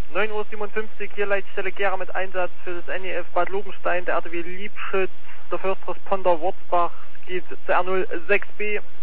9:57 Uhr, hier Leitstelle Gera mit Einsatz für das NEF Bad Lobenstein, der RTW Liebschütz, der First Responder Wurzbach, geht zu R06B.